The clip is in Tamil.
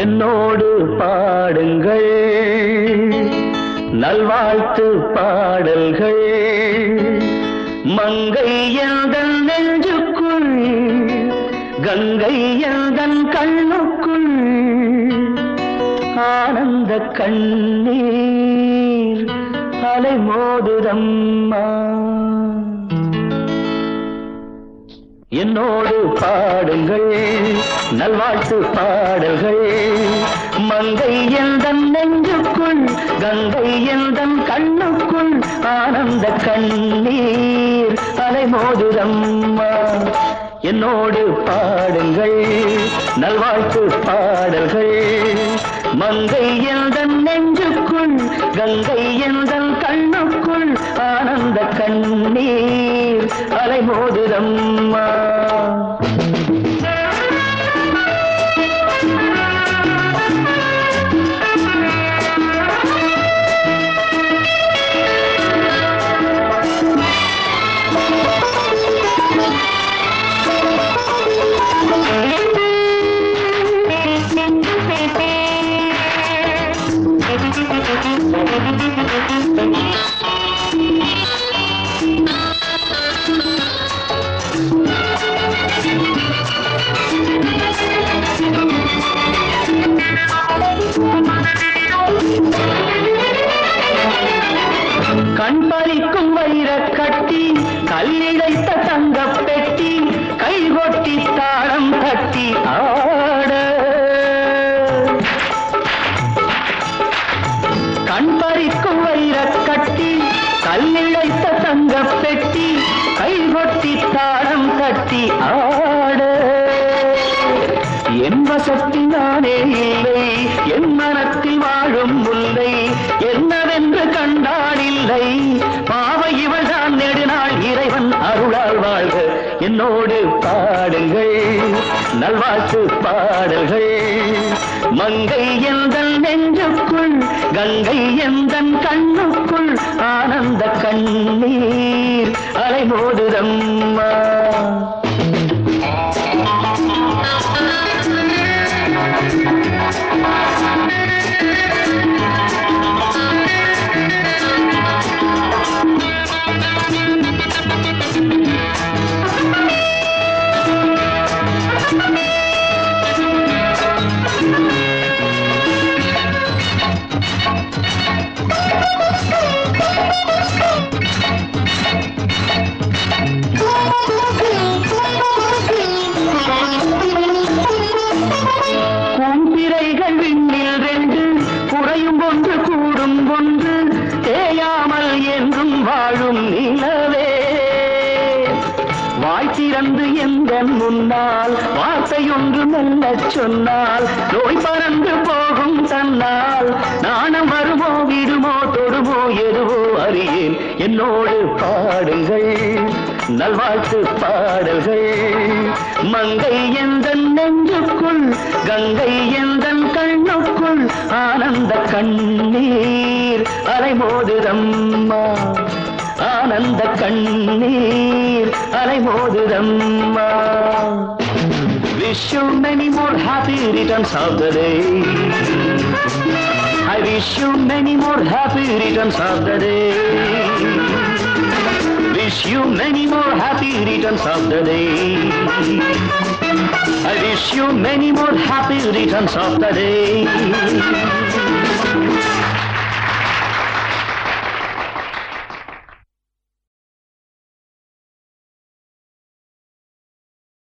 என்னோடு பாடுங்கள் நல்வாழ்த்து பாடல்கள் மங்கை எந்தன் நெஞ்சுக்குள் கங்கை எந்தன் கண்ணுக்குள் ஆனந்த கண்ணீர் அலை மோதுதம்மா என்னோடு பாடுங்கள் நல்வாழ்த்து பாடல்கள் மங்கை எந்தன் நெஞ்சுக்குள் கங்கை எந்தன் கண்ணுக்குள் ஆனந்த கண்ணீர் அலை மோதுதம்மா என்னோடு பாடுங்கள் நல்வாழ்த்து பாடல்கள் மங்கை எந்தன் நெஞ்சுக்குள் கங்கை எந்தன் கண்ணுக்குள் ஆனந்த கண்ணீர் அலை மோதுதம்மா கண் பறிக்கும் வைரக் கட்டி கல்லிழைத்த தங்கப் பெட்டி கைகொட்டி தாளம் தட்டி ஆட கண் பறிக்கும் வைரக் கட்டி கல்லிழைத்த தங்கப் பெட்டி கைகொட்டி தாளம் தட்டி ஆட என் வசத்தி நானே இல்லை என் மனத்தில் வாழும் முல்லை என்னவென்று கண்டாடில்லை பாவை இவள்தான் நெடுநாள் இறைவன் அருளால் வாழ்க என்னோடு பாடுங்கள் நல்வாழ்த்து பாடல்கள் மங்கை எந்தன் நெஞ்சுக்குள் கங்கை எந்தன் கண்ணுக்குள் ஆனந்த கண்ணீர் அலை மோதுதம்மா ஒன்று கூடும் ஒன்று தேயாமல் என்றும் வாழும் நிலவே வாய் திறந்து எந்த முன்னால் வார்த்தையொன்று மெல்லச் சொன்னால் நோய் பறந்து போகும் தன்னால் நாணம் வருமோ விடுமோ தொடுமோ எதுவோ அறியேன் என்னோடு பாடுங்கள் நல்வாழ்த்து பாடல்கள் மங்கை எந்தன் நெஞ்சுக்குள் கங்கை எந்தன் கண்ணுக்குள் ஆனந்த கண்ணீர் அலை மோதுதம்மா ஆனந்த கண்ணீர் அலை மோதுதம்மா Wish you many more happy returns of the day I wish you many more happy returns of the day Wish you many more happy returns of the day I wish you many more happy returns of the day